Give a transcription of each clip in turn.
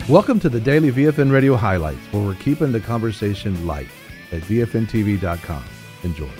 Welcome to the Daily VFN Radio Highlights, where we're keeping the conversation light at VFNTV.com. Enjoy.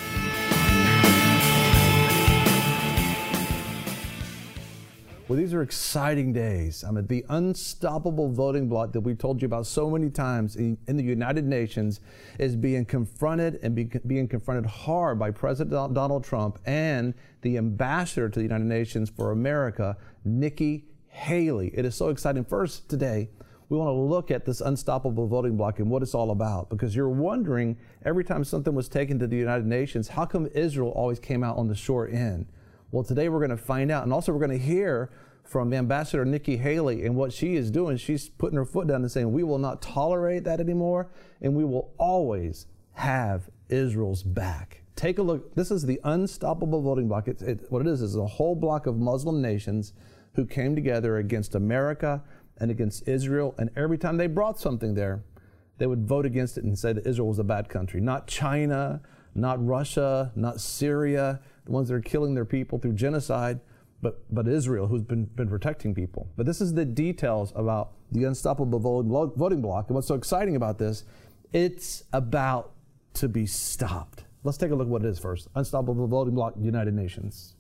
Well, these are exciting days. The unstoppable voting bloc that we told you about so many times in the United Nations is being confronted and being confronted hard by President Donald Trump and the ambassador to the United Nations for America, Nikki Haley. It is so exciting. First, today, we want to look at this unstoppable voting bloc and what it's all about, because you're wondering every time something was taken to the United Nations, how come Israel always came out on the short end? Well, today we're going to find out, and also we're going to hear from Ambassador Nikki Haley and what she is doing. She's putting her foot down and saying, we will not tolerate that anymore, and we will always have Israel's back. Take a look. This is the unstoppable voting bloc. What it is a whole block of Muslim nations who came together against America and against Israel, and every time they brought something there, they would vote against it and say that Israel was a bad country. Not China, not Russia, not Syria, the ones that are killing their people through genocide, but Israel, who's been protecting people. But this is the details about the unstoppable voting bloc. And what's so exciting about this, it's about to be stopped. Let's take a look at what it is first. Unstoppable voting bloc, United Nations.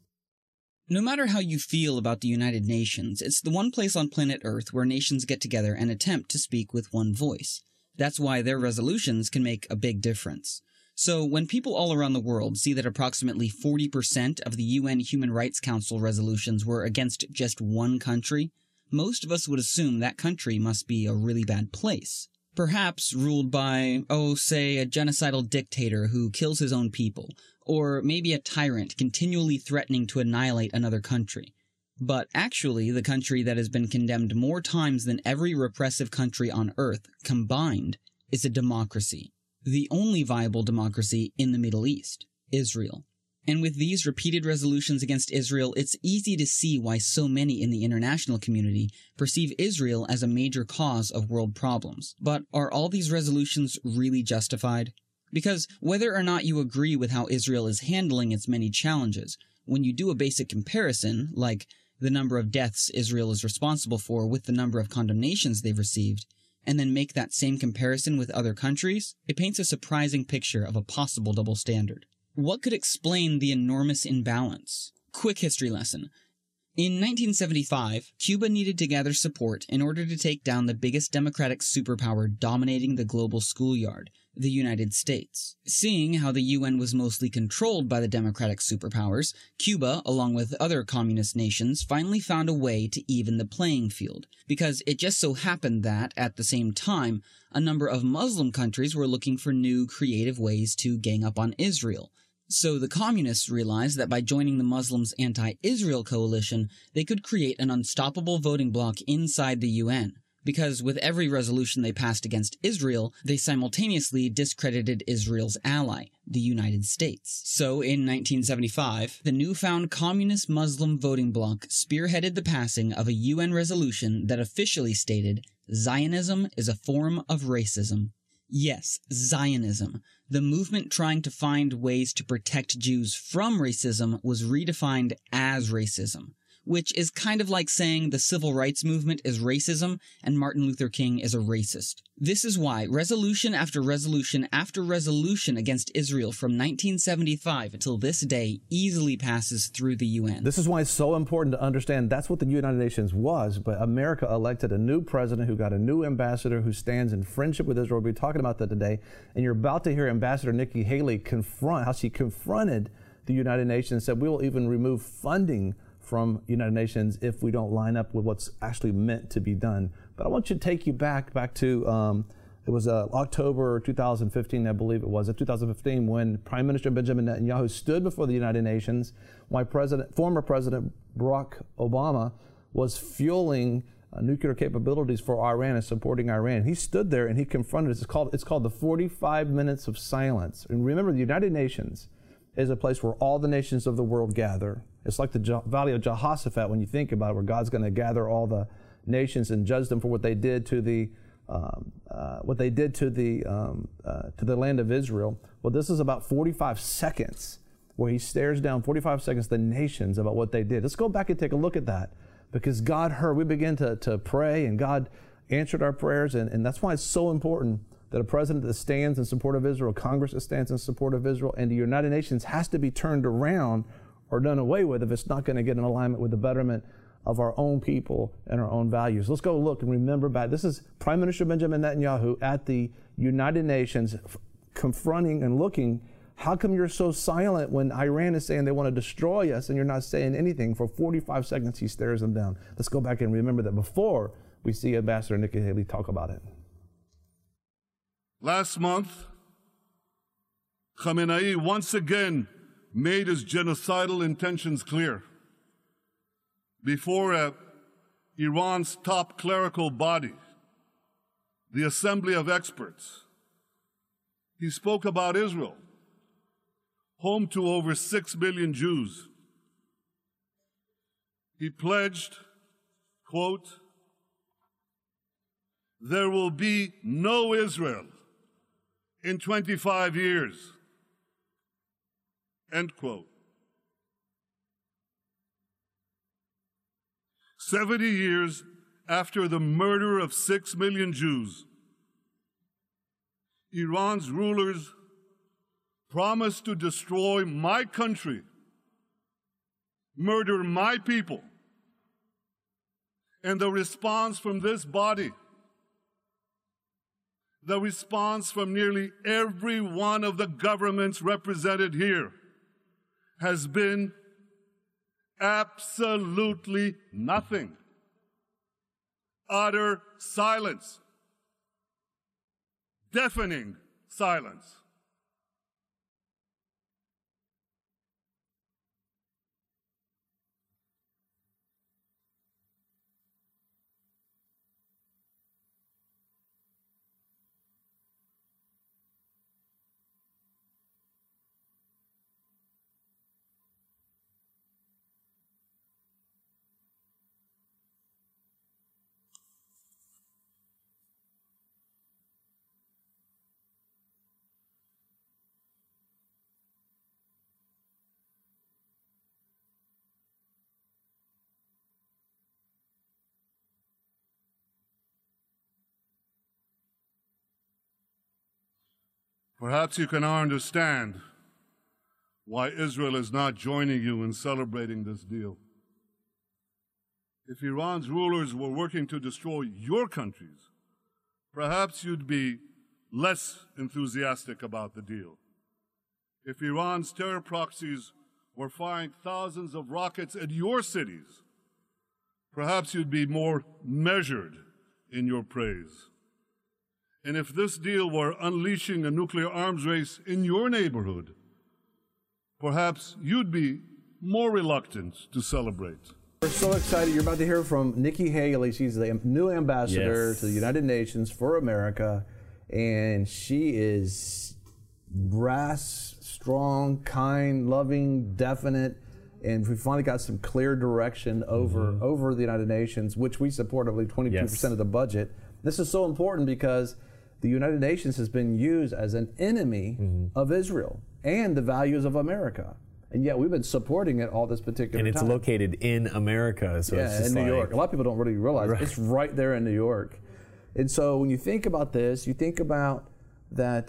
No matter how you feel about the United Nations, it's the one place on planet Earth where nations get together and attempt to speak with one voice. That's why their resolutions can make a big difference. So when people all around the world see that approximately 40% of the UN Human Rights Council resolutions were against just one country, most of us would assume that country must be a really bad place. Perhaps ruled by, say, a genocidal dictator who kills his own people, or maybe a tyrant continually threatening to annihilate another country. But actually, the country that has been condemned more times than every repressive country on Earth combined is a democracy. The only viable democracy in the Middle East, Israel. And with these repeated resolutions against Israel, it's easy to see why so many in the international community perceive Israel as a major cause of world problems. But are all these resolutions really justified? Because whether or not you agree with how Israel is handling its many challenges, when you do a basic comparison, like the number of deaths Israel is responsible for with the number of condemnations they've received, and then make that same comparison with other countries, it paints a surprising picture of a possible double standard. What could explain the enormous imbalance? Quick history lesson. In 1975, Cuba needed to gather support in order to take down the biggest democratic superpower dominating the global schoolyard, the United States. Seeing how the UN was mostly controlled by the democratic superpowers, Cuba, along with other communist nations, finally found a way to even the playing field, because it just so happened that, at the same time, a number of Muslim countries were looking for new, creative ways to gang up on Israel. So the communists realized that by joining the Muslims' anti-Israel coalition, they could create an unstoppable voting bloc inside the UN. Because with every resolution they passed against Israel, they simultaneously discredited Israel's ally, the United States. So in 1975, the newfound communist Muslim voting bloc spearheaded the passing of a UN resolution that officially stated, Zionism is a form of racism. Yes, Zionism. The movement trying to find ways to protect Jews from racism was redefined as racism, which is kind of like saying the civil rights movement is racism and Martin Luther King is a racist. This is why resolution after resolution after resolution against Israel from 1975 until this day easily passes through the UN. This is why it's so important to understand that's what the United Nations was, but America elected a new president who got a new ambassador who stands in friendship with Israel. We'll be talking about that today, and you're about to hear Ambassador Nikki Haley confront how she confronted the United Nations and said we will even remove funding from United Nations if we don't line up with what's actually meant to be done. But I want you to take you back to, it was October 2015, I believe it was, 2015, when Prime Minister Benjamin Netanyahu stood before the United Nations, while former President Barack Obama was fueling nuclear capabilities for Iran and supporting Iran. He stood there and he confronted us. It's called the 45 minutes of silence. And remember, the United Nations is a place where all the nations of the world gather. It's like the Valley of Jehoshaphat when you think about it, where God's going to gather all the nations and judge them for what they did to the land of Israel. Well, this is about 45 seconds where he stares down 45 seconds the nations about what they did. Let's go back and take a look at that. because God heard. We began to pray, and God answered our prayers, and that's why it's so important that a president that stands in support of Israel, Congress that stands in support of Israel, and the United Nations has to be turned around or done away with if it's not going to get in alignment with the betterment of our own people and our own values. Let's go look and remember back. This is Prime Minister Benjamin Netanyahu at the United Nations confronting and looking, how come you're so silent when Iran is saying they want to destroy us and you're not saying anything? For 45 seconds, he stares them down. Let's go back and remember that before we see Ambassador Nikki Haley talk about it. Last month, Khamenei once again made his genocidal intentions clear. Before Iran's top clerical body, the Assembly of Experts, he spoke about Israel, home to over 6 million Jews. He pledged, quote, "There will be no Israel in 25 years," end quote. 70 years after the murder of 6 million Jews, Iran's rulers promised to destroy my country, murder my people. And the response from this body, the response from nearly every one of the governments represented here, has been absolutely nothing. Utter silence. Deafening silence. Perhaps you can now understand why Israel is not joining you in celebrating this deal. If Iran's rulers were working to destroy your countries, perhaps you'd be less enthusiastic about the deal. If Iran's terror proxies were firing thousands of rockets at your cities, perhaps you'd be more measured in your praise. And if this deal were unleashing a nuclear arms race in your neighborhood, perhaps you'd be more reluctant to celebrate. We're so excited. You're about to hear from Nikki Haley. She's the new ambassador to the United Nations for America. And she is brass, strong, kind, loving, definite. And we finally got some clear direction over the United Nations, which we support, I believe, 22% of the budget. This is so important because the United Nations has been used as an enemy of Israel and the values of America. And yet we've been supporting it all this particular time. And it's located in America. So it's just in New York. A lot of people don't really realize it's right there in New York. And so when you think about this, you think about that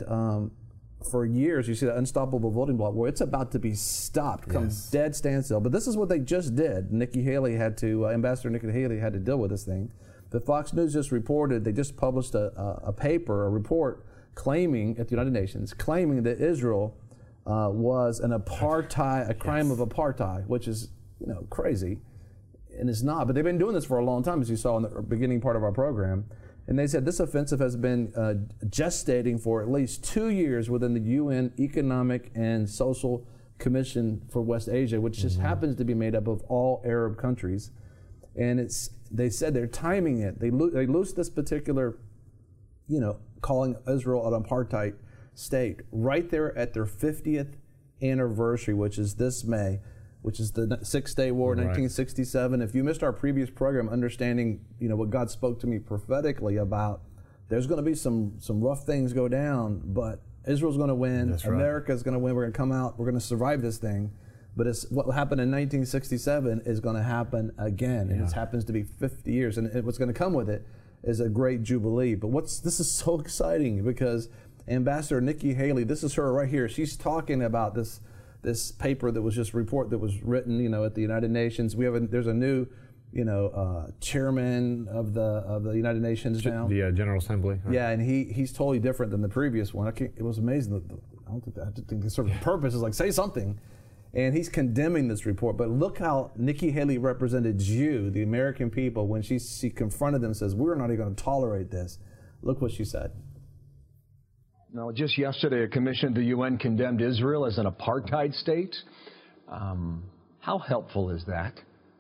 for years, you see the unstoppable voting bloc where it's about to be stopped, comes dead standstill. But this is what they just did. Nikki Haley had to, Ambassador Nikki Haley had to deal with this thing. The Fox News just reported, they just published a paper, a report claiming at the United Nations, claiming that Israel was an apartheid, a crime of apartheid, which is, crazy, and it's not. But they've been doing this for a long time, as you saw in the beginning part of our program. And they said this offensive has been gestating for at least 2 years within the UN Economic and Social Commission for West Asia, which just happens to be made up of all Arab countries. And they said they're timing it. They loosed this particular, calling Israel an apartheid state right there at their 50th anniversary, which is this May, which is the Six-Day War, 1967. If you missed our previous program, understanding, what God spoke to me prophetically about, there's going to be some rough things go down, but Israel's going to win. America's going to win. We're going to come out. We're going to survive this thing. But it's what happened in 1967 is going to happen again, and it happens to be 50 years. And what's going to come with it is a great jubilee. But this is so exciting because Ambassador Nikki Haley, this is her right here. She's talking about this paper that was just written, at the United Nations. There's a new, chairman of the United Nations now. The General Assembly. Right? Yeah, and he's totally different than the previous one. It was amazing. I think the sort of purpose is like say something. And he's condemning this report. But look how Nikki Haley represented you, the American people, when she confronted them and says, we're not even going to tolerate this. Look what she said. No, just yesterday, a commission of the UN condemned Israel as an apartheid state. How helpful is that?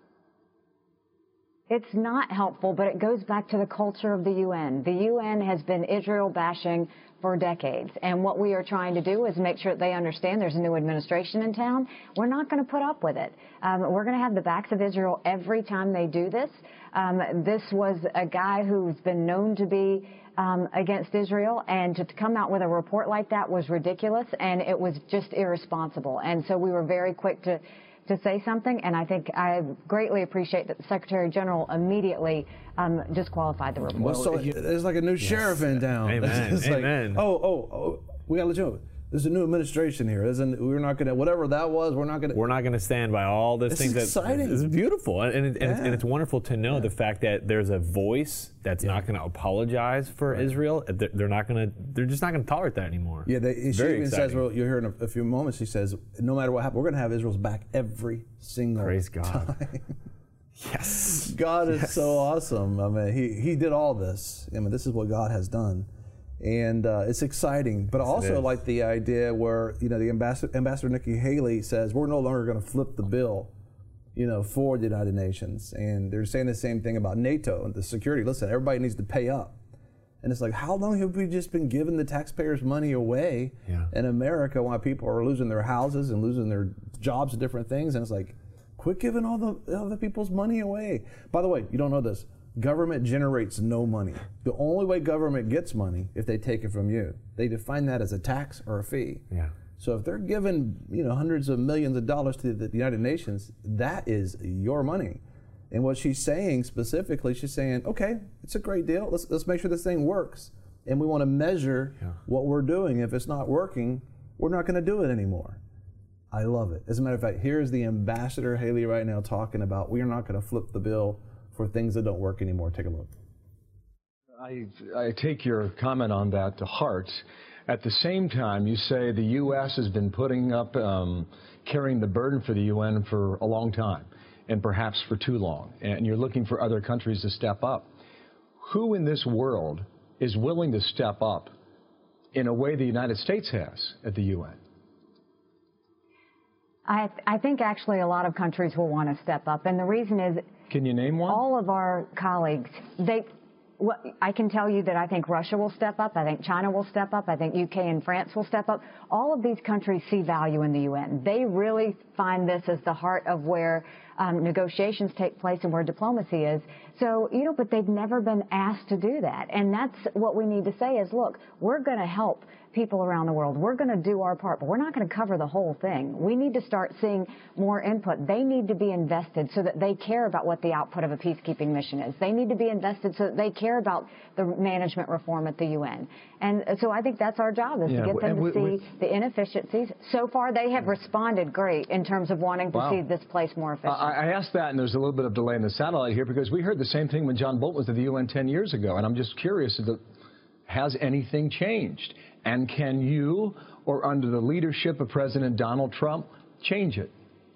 It's not helpful, but it goes back to the culture of the UN. The UN has been Israel bashing for decades, and what we are trying to do is make sure that they understand there's a new administration in town. We're not going to put up with it. We're going to have the backs of Israel every time they do this. This was a guy who's been known to be against Israel, and to come out with a report like that was ridiculous, and it was just irresponsible. And so we were very quick to say something, and I think I greatly appreciate that the Secretary General immediately disqualified the report. Well, so there's like a new sheriff in town. Amen. It's Amen. Like, we got to let you know. There's a new administration here. We're not going to, whatever that was, we're not going to stand by all these things. It's exciting. It's beautiful. And it's wonderful to know the fact that there's a voice that's not going to apologize for Israel. They're just not going to tolerate that anymore. Yeah, she even says, well, you'll hear in a few moments, she says, no matter what happens, we're going to have Israel's back every single Praise God. time. Yes. God is so awesome. I mean, he did all this. I mean, this is what God has done. And it's exciting, but I also like the idea where the Ambassador Nikki Haley says we're no longer going to flip the bill, for the United Nations, and they're saying the same thing about NATO and the security. Listen, everybody needs to pay up, and it's like, how long have we just been giving the taxpayers' money away in America while people are losing their houses and losing their jobs and different things? And it's like, quit giving all the people's money away. By the way, you don't know this. Government generates no money. The only way government gets money if they take it from you. They define that as a tax or a fee. Yeah. So if they're giving hundreds of millions of dollars to the United Nations, that is your money. And what she's saying specifically, she's saying, okay, it's a great deal. Let's make sure this thing works. And we want to measure what we're doing. If it's not working, we're not going to do it anymore. I love it. As a matter of fact, here's the Ambassador Haley right now talking about we are not going to flip the bill for things that don't work anymore. Take a look. I take your comment on that to heart. At the same time, you say the U.S. has been putting up, carrying the burden for the UN for a long time, and perhaps for too long, and you're looking for other countries to step up. Who in this world is willing to step up in a way the United States has at the UN? I think actually a lot of countries will want to step up, and the reason is... Can you name one? All of our colleagues, I can tell you that I think Russia will step up, I think China will step up, I think UK and France will step up. All of these countries see value in the UN. They really find this as the heart of where negotiations take place and where diplomacy is. So, but they've never been asked to do that. And that's what we need to say is, look, we're going to help people around the world. We're going to do our part, but we're not going to cover the whole thing. We need to start seeing more input. They need to be invested so that they care about what the output of a peacekeeping mission is. They need to be invested so that they care about the management reform at the UN. And so I think that's our job, is to get them to see the inefficiencies. So far, they have responded great in terms of wanting to see this place more efficient. I asked that, and there's a little bit of delay in the satellite here, because we heard the same thing when John Bolton was at the UN 10 years ago, and I'm just curious, has anything changed? And can you, or under the leadership of President Donald Trump, change it?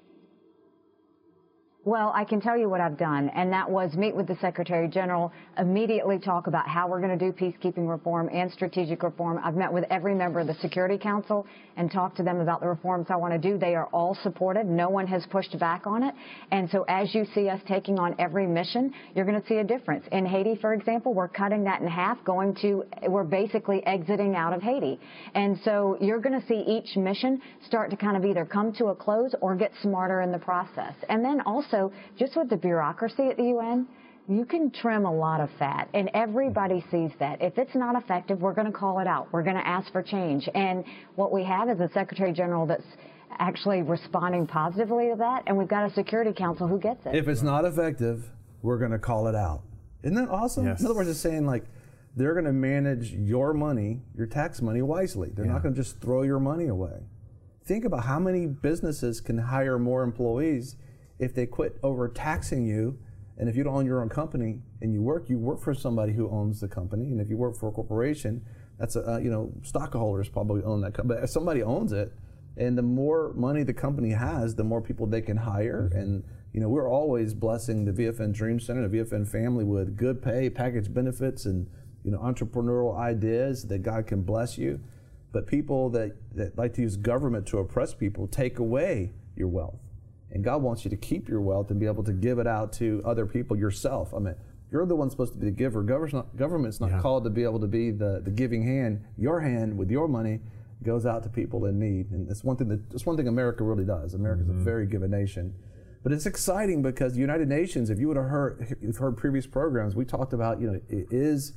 Well, I can tell you what I've done, and that was meet with the Secretary General, immediately talk about how we're going to do peacekeeping reform and strategic reform. I've met with every member of the Security Council and talked to them about the reforms I want to do. They are all supported. No one has pushed back on it. And so as you see us taking on every mission, you're going to see a difference. In Haiti, for example, we're cutting that in half, we're basically exiting out of Haiti. And so you're going to see each mission start to kind of either come to a close or get smarter in the process. And then also, just with the bureaucracy at the UN, you can trim a lot of fat, and everybody sees that. If it's not effective, we're going to call it out. We're going to ask for change. And what we have is a Secretary General that's actually responding positively to that, and we've got a Security Council who gets it. If it's not effective, we're going to call it out. Isn't that awesome? Yes. In other words, it's saying like they're going to manage your money, your tax money wisely. They're not going to just throw your money away. Think about how many businesses can hire more employees if they quit overtaxing you. And if you don't own your own company and you work for somebody who owns the company. And if you work for a corporation, that's stockholders probably own that company. But if somebody owns it, and the more money the company has, the more people they can hire. And we're always blessing the VFN Dream Center, the VFN family with good pay, package benefits, and entrepreneurial ideas that God can bless you. But people that like to use government to oppress people take away your wealth. And God wants you to keep your wealth and be able to give it out to other people yourself. I mean, you're the one supposed to be the giver. Government's not called to be able to be the giving hand. Your hand with your money goes out to people in need. And it's one thing America really does. America's a very giving nation. But it's exciting because the United Nations, if you would have you've heard previous programs, we talked about, is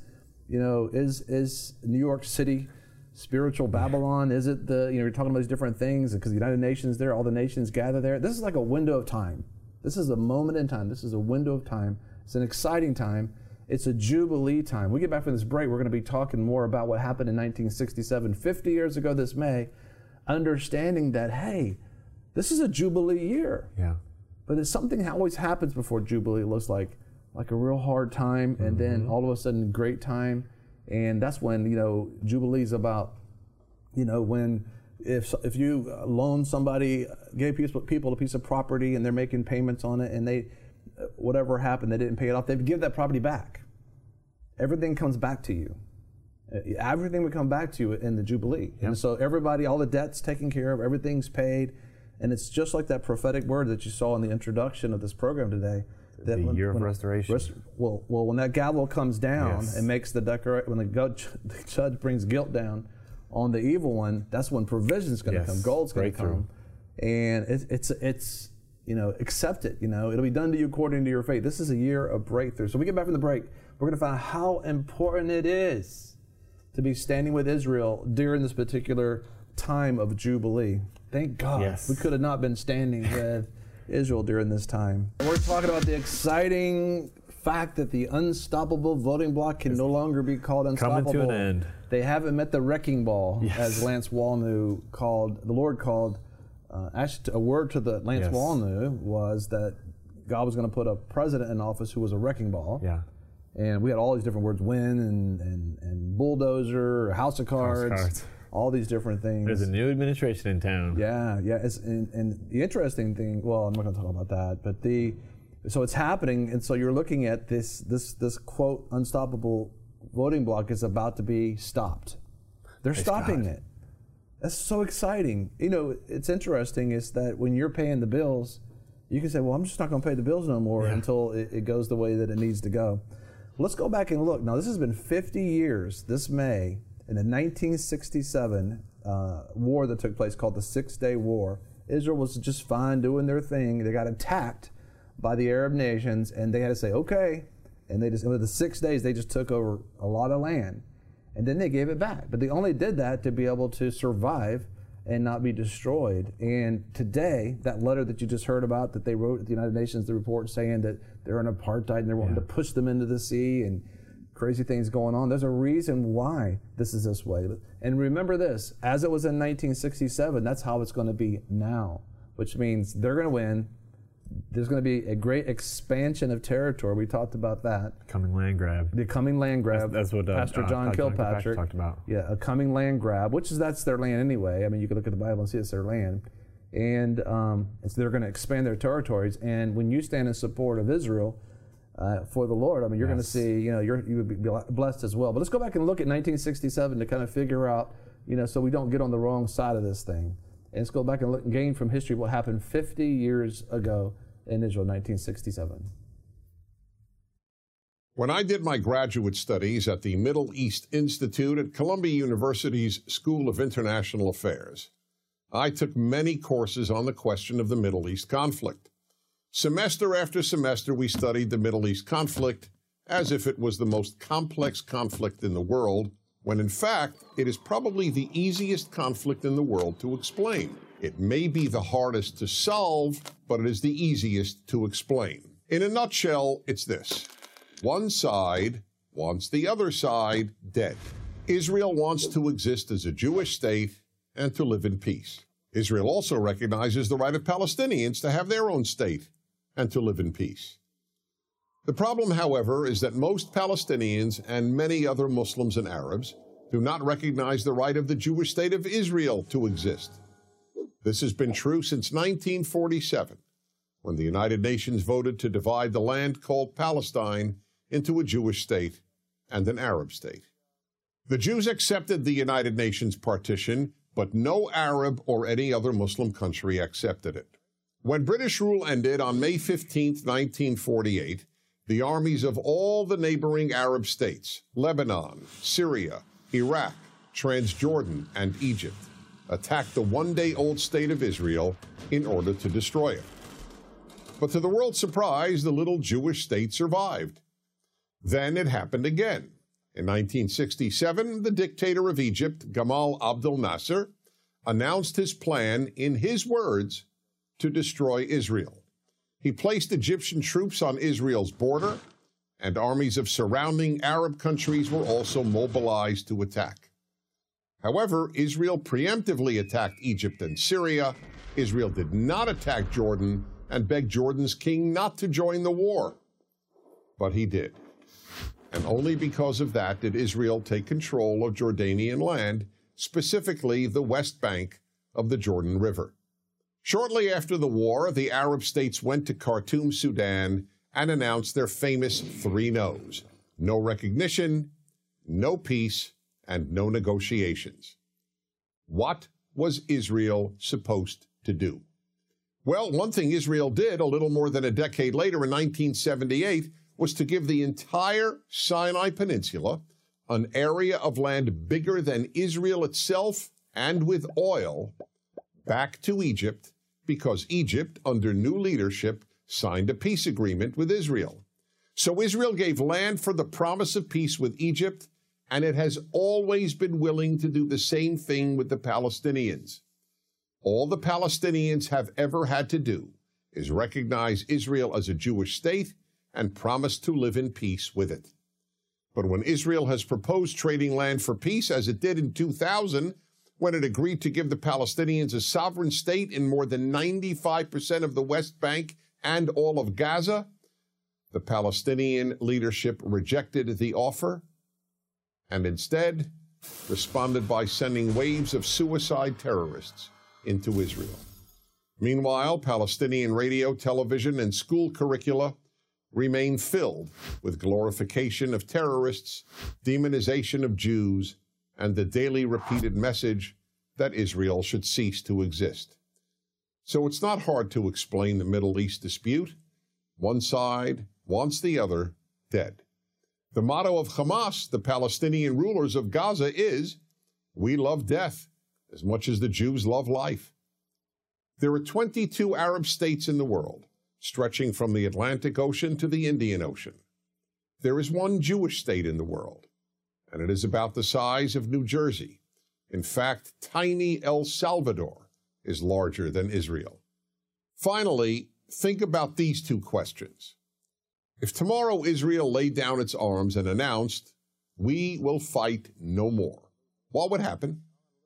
New York City spiritual Babylon? Is it you're talking about these different things because the United Nations there, all the nations gather there. This is like a window of time. This is a moment in time. This is a window of time. It's an exciting time. It's a Jubilee time. When we get back from this break, we're going to be talking more about what happened in 1967, 50 years ago this May, understanding that, hey, this is a Jubilee year. Yeah. But there's something that always happens before Jubilee. It looks like a real hard time, and then all of a sudden, great time. And that's when, Jubilee's about, when if you loan somebody, gave people a piece of property and they're making payments on it, and they, whatever happened, they didn't pay it off, they'd give that property back. Everything comes back to you. Everything would come back to you in the Jubilee. Yep. And so everybody, all the debt's taken care of, everything's paid. And it's just like that prophetic word that you saw in the introduction of this program today. The year of restoration. When that gavel comes down and makes the declaration, when the judge brings guilt down on the evil one, that's when provision's going to come, gold's going to come, and it's accept it. It'll be done to you according to your faith. This is a year of breakthrough. So we get back from the break, we're going to find out how important it is to be standing with Israel during this particular time of Jubilee. Thank God we could have not been standing with Israel during this time. We're talking about the exciting fact that the unstoppable voting bloc can no longer be called unstoppable. Coming to an end. They haven't met the wrecking ball, as Lance Wallnew called. The Lord called. Actually, a word to the Lance Wallnew was that God was going to put a president in office who was a wrecking ball. Yeah. And we had all these different words: win and bulldozer, house of cards. All these different things. There's a new administration in town. Yeah. And the interesting thing, well, I'm not going to talk about that, but so it's happening, and so you're looking at this quote unstoppable voting bloc is about to be stopped. They're stopping it. That's so exciting. It's interesting is that when you're paying the bills, you can say, well, I'm just not going to pay the bills no more until it goes the way that it needs to go. Let's go back and look. Now, this has been 50 years this May. In the 1967 war that took place called the Six-Day War, Israel was just fine doing their thing. They got attacked by the Arab nations, and they had to say, okay. And they just, with the 6 days, they just took over a lot of land. And then they gave it back. But they only did that to be able to survive and not be destroyed. And today, that letter that you just heard about that they wrote at the United Nations, the report saying that they're in apartheid and they're wanting to push them into the sea and crazy things going on. There's a reason why this is this way. And remember this, as it was in 1967, that's how it's going to be now, which means they're going to win. There's going to be a great expansion of territory. We talked about that. Coming land grab. The coming land grab. That's what Pastor John Kilpatrick talked about. Yeah, a coming land grab, that's their land anyway. I mean, you can look at the Bible and see it's their land. And so they're going to expand their territories. And when you stand in support of Israel, for the Lord, I mean, you're going to see, you would be blessed as well. But let's go back and look at 1967 to kind of figure out, so we don't get on the wrong side of this thing. And let's go back and look and gain from history what happened 50 years ago in Israel, 1967. When I did my graduate studies at the Middle East Institute at Columbia University's School of International Affairs, I took many courses on the question of the Middle East conflict. Semester after semester, we studied the Middle East conflict as if it was the most complex conflict in the world, when in fact, it is probably the easiest conflict in the world to explain. It may be the hardest to solve, but it is the easiest to explain. In a nutshell, it's this. One side wants the other side dead. Israel wants to exist as a Jewish state and to live in peace. Israel also recognizes the right of Palestinians to have their own state and to live in peace. The problem, however, is that most Palestinians and many other Muslims and Arabs do not recognize the right of the Jewish state of Israel to exist. This has been true since 1947, when the United Nations voted to divide the land called Palestine into a Jewish state and an Arab state. The Jews accepted the United Nations partition, but no Arab or any other Muslim country accepted it. When British rule ended on May 15, 1948, the armies of all the neighboring Arab states, Lebanon, Syria, Iraq, Transjordan, and Egypt, attacked the one-day-old state of Israel in order to destroy it. But to the world's surprise, the little Jewish state survived. Then it happened again. In 1967, the dictator of Egypt, Gamal Abdel Nasser, announced his plan, in his words, to destroy Israel. He placed Egyptian troops on Israel's border, and armies of surrounding Arab countries were also mobilized to attack. However, Israel preemptively attacked Egypt and Syria. Israel did not attack Jordan and begged Jordan's king not to join the war. But he did. And only because of that did Israel take control of Jordanian land, specifically the West Bank of the Jordan River. Shortly after the war, the Arab states went to Khartoum, Sudan, and announced their famous 3 no's: no recognition, no peace, and no negotiations. What was Israel supposed to do? Well, one thing Israel did a little more than a decade later in 1978 was to give the entire Sinai Peninsula, an area of land bigger than Israel itself and with oil, back to Egypt, because Egypt, under new leadership, signed a peace agreement with Israel. So Israel gave land for the promise of peace with Egypt, and it has always been willing to do the same thing with the Palestinians. All the Palestinians have ever had to do is recognize Israel as a Jewish state and promise to live in peace with it. But when Israel has proposed trading land for peace, as it did in 2000, when it agreed to give the Palestinians a sovereign state in more than 95% of the West Bank and all of Gaza, the Palestinian leadership rejected the offer and instead responded by sending waves of suicide terrorists into Israel. Meanwhile, Palestinian radio, television, and school curricula remain filled with glorification of terrorists, demonization of Jews, and the daily repeated message that Israel should cease to exist. So it's not hard to explain the Middle East dispute. One side wants the other dead. The motto of Hamas, the Palestinian rulers of Gaza, is, "We love death as much as the Jews love life." There are 22 Arab states in the world, stretching from the Atlantic Ocean to the Indian Ocean. There is one Jewish state in the world, and it is about the size of New Jersey. In fact, tiny El Salvador is larger than Israel. Finally, think about these 2 questions. If tomorrow Israel laid down its arms and announced, "We will fight no more," what would happen?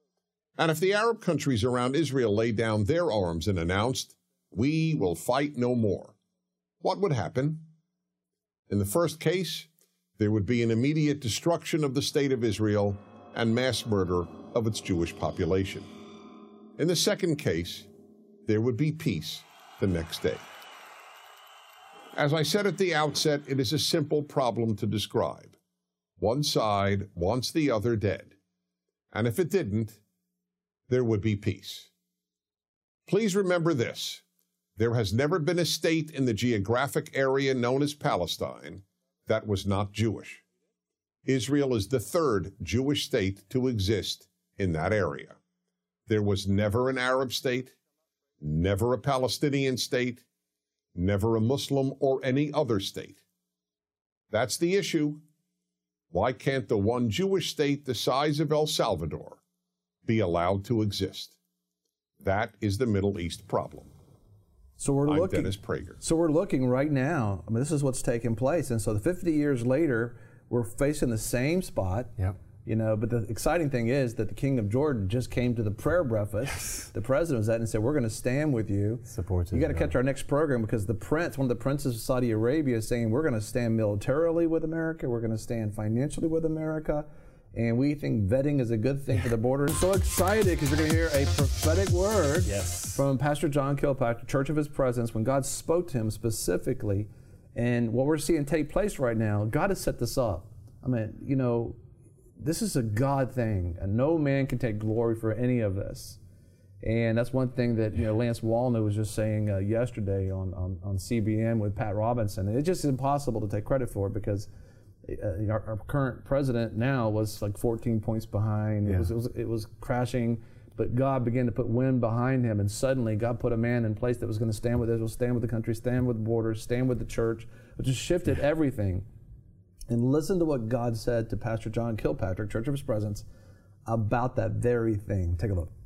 And if the Arab countries around Israel laid down their arms and announced, "We will fight no more," what would happen? In the first case, there would be an immediate destruction of the state of Israel and mass murder of its Jewish population. In the second case, there would be peace the next day. As I said at the outset, it is a simple problem to describe. One side wants the other dead, and if it didn't, there would be peace. Please remember this. There has never been a state in the geographic area known as Palestine that was not Jewish. Israel is the 3rd Jewish state to exist in that area. There was never an Arab state, never a Palestinian state, never a Muslim or any other state. That's the issue. Why can't the one Jewish state the size of El Salvador be allowed to exist? That is the Middle East problem. So we're I'm looking. Dennis Prager. So we're looking right now. I mean, this is what's taking place, and so 50 years later, we're facing the same spot. Yep. You know, but the exciting thing is that the King of Jordan just came to the prayer breakfast. Yes. The president was at and said, "We're going to stand with you." Supports you got to Israel. catch our next program because the prince, one of the princes of Saudi Arabia, is saying we're going to stand militarily with America. We're going to stand financially with America. And we think vetting is a good thing for the border. I'm so excited because you're going to hear a prophetic word from Pastor John Kilpatrick, Church of His Presence, when God spoke to him specifically. And what we're seeing take place right now, God has set this up. I mean, you know, this is a God thing, and no man can take glory for any of this. And that's one thing that, you know, Lance Wallner was just saying yesterday on CBN with Pat Robinson. And it's just impossible to take credit for it because our current president now was like 14 points behind. Yeah. It was crashing, but God began to put wind behind him, and suddenly God put a man in place that was going to stand with Israel, stand with the country, stand with the borders, stand with the church, which just shifted everything. And listen to what God said to Pastor John Kilpatrick, Church of His Presence, about that very thing. Take a look.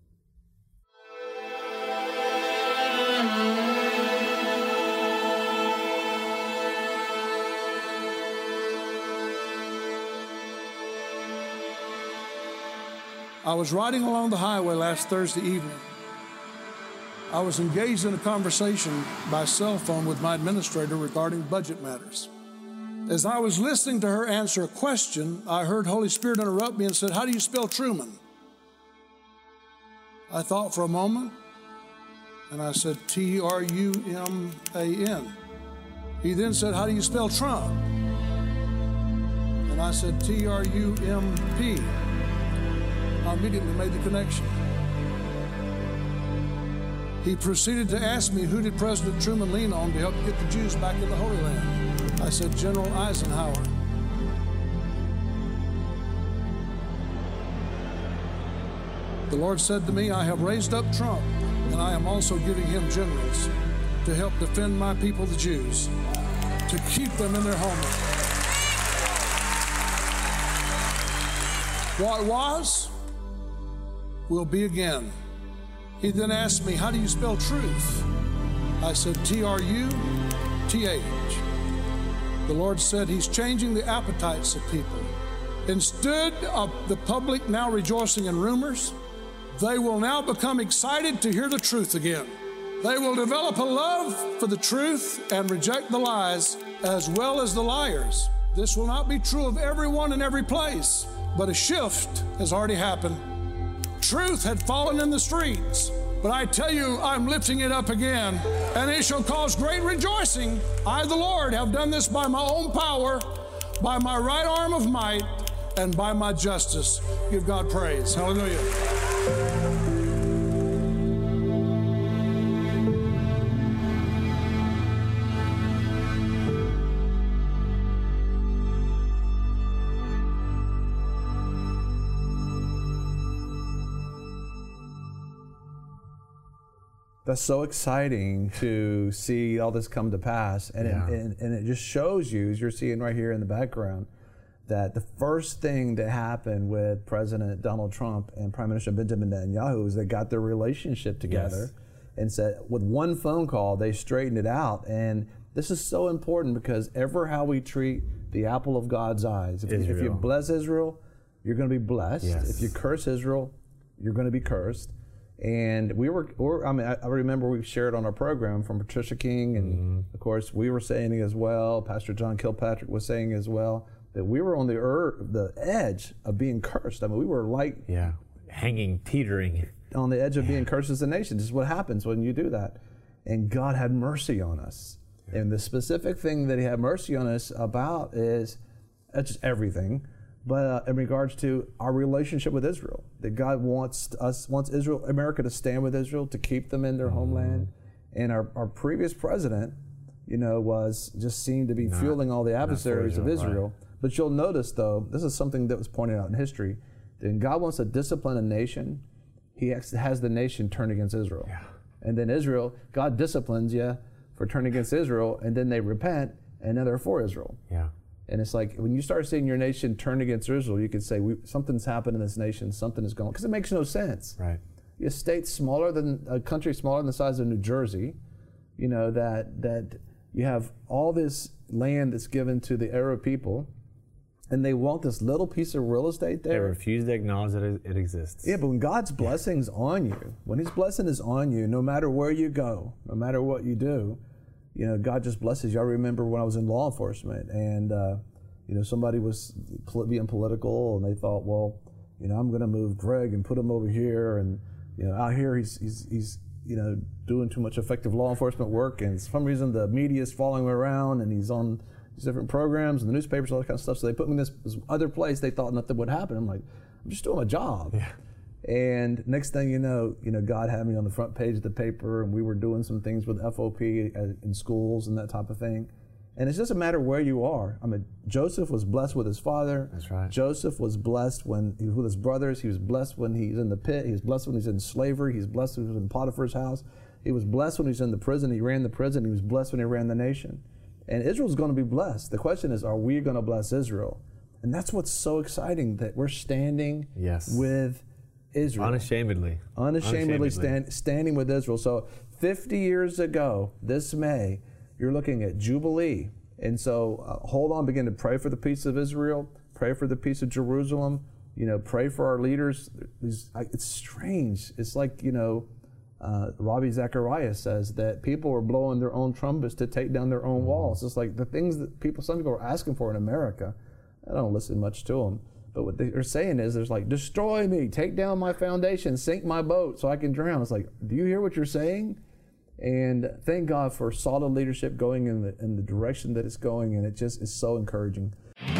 I was riding along the highway last Thursday evening. I was engaged in a conversation by cell phone with my administrator regarding budget matters. As I was listening to her answer a question, I heard Holy Spirit interrupt me and said, "How do you spell Truman?" I thought for a moment, and I said, T-R-U-M-A-N. He then said, "How do you spell Trump?" And I said, T-R-U-M-P. I immediately made the connection. He proceeded to ask me, who did President Truman lean on to help get the Jews back in the Holy Land? I said, General Eisenhower. The Lord said to me, I have raised up Trump, and I am also giving him generals to help defend my people, the Jews, to keep them in their homeland. What was will be again. He then asked me, how do you spell truth? I said, T-R-U-T-H. The Lord said he's changing the appetites of people. Instead of the public now rejoicing in rumors, they will now become excited to hear the truth again. They will develop a love for the truth and reject the lies as well as the liars. This will not be true of everyone in every place, but a shift has already happened. Truth had fallen in the streets, but I tell you, I'm lifting it up again, and it shall cause great rejoicing. I, the Lord, have done this by my own power, by my right arm of might, and by my justice. Give God praise. Hallelujah. That's so exciting to see all this come to pass. And, and it just shows you, as you're seeing right here in the background, that the first thing that happened with President Donald Trump and Prime Minister Benjamin Netanyahu is they got their relationship together and said, with one phone call, they straightened it out. And this is so important because ever how we treat the apple of God's eyes. If you bless Israel, you're going to be blessed. If you curse Israel, you're going to be cursed. And I remember we shared on our program from Patricia King, and of course we were saying it as well. Pastor John Kilpatrick was saying as well that we were on the edge of being cursed. I mean, we were like hanging, teetering on the edge of being cursed as a nation. This is what happens when you do that. And God had mercy on us. And the specific thing that He had mercy on us about is just everything. But in regards to our relationship with Israel, that God wants America to stand with Israel, to keep them in their homeland. And our previous president, seemed to be fueling all the adversaries of Israel. Right. But you'll notice, though, this is something that was pointed out in history, that when God wants to discipline a nation, He has the nation turn against Israel. Yeah. And then God disciplines you for turning against Israel, and then they repent, and now they're for Israel. Yeah. And it's like, when you start seeing your nation turn against Israel, you can say, something's happened in this nation, something is going on, because it makes no sense. Right. a state smaller than a country smaller than the size of New Jersey, you know, that you have all this land that's given to the Arab people, and they want this little piece of real estate there. They refuse to acknowledge that it exists. Yeah, but when God's blessing's on you, when His blessing is on you, no matter where you go, no matter what you do, you know, God just blesses you. I remember when I was in law enforcement, and you know, somebody was being political, and they thought, well, you know, I'm going to move Greg and put him over here, and you know, out here he's you know, doing too much effective law enforcement work, and for some reason the media is following him around, and he's on these different programs and the newspapers, all that kind of stuff. So they put me in this other place. They thought nothing would happen. I'm like, I'm just doing my job. Yeah. And next thing you know, God had me on the front page of the paper, and we were doing some things with FOP in schools and that type of thing. And it's just a matter of where you are. I mean, Joseph was blessed with his father. That's right. Joseph was blessed when he was with his brothers. He was blessed when he was in the pit. He was blessed when he was in slavery. He was blessed when he was in Potiphar's house. He was blessed when he was in the prison. He ran the prison. He was blessed when he ran the nation. And Israel's going to be blessed. The question is, are we going to bless Israel? And that's what's so exciting, that we're standing with Israel. Unashamedly. Standing with Israel. So 50 years ago, this May, you're looking at Jubilee. And so hold on, begin to pray for the peace of Israel, pray for the peace of Jerusalem, you know, pray for our leaders. It's strange. It's like, you know, Ravi Zacharias says that people are blowing their own trumpets to take down their own walls. It's like the things that some people are asking for in America. I don't listen much to them. But what they're saying is, there's like, destroy me, take down my foundation, sink my boat so I can drown. It's like, do you hear what you're saying? And thank God for solid leadership going in the direction that it's going, and it just is so encouraging.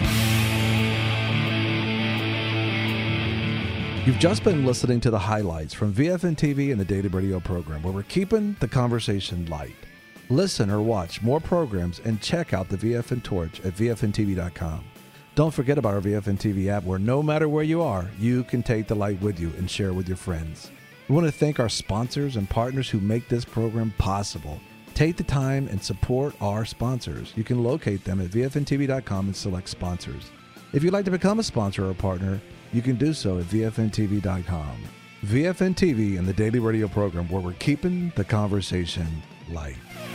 You've just been listening to the highlights from VFN TV and the Daily Radio program, where we're keeping the conversation light. Listen or watch more programs and check out the VFN Torch at VFNTV.com. Don't forget about our VFN TV app, where no matter where you are, you can take the light with you and share with your friends. We want to thank our sponsors and partners who make this program possible. Take the time and support our sponsors. You can locate them at VFNTV.com and select sponsors. If you'd like to become a sponsor or a partner, you can do so at VFNTV.com. VFN TV and the Daily Radio program, where we're keeping the conversation light.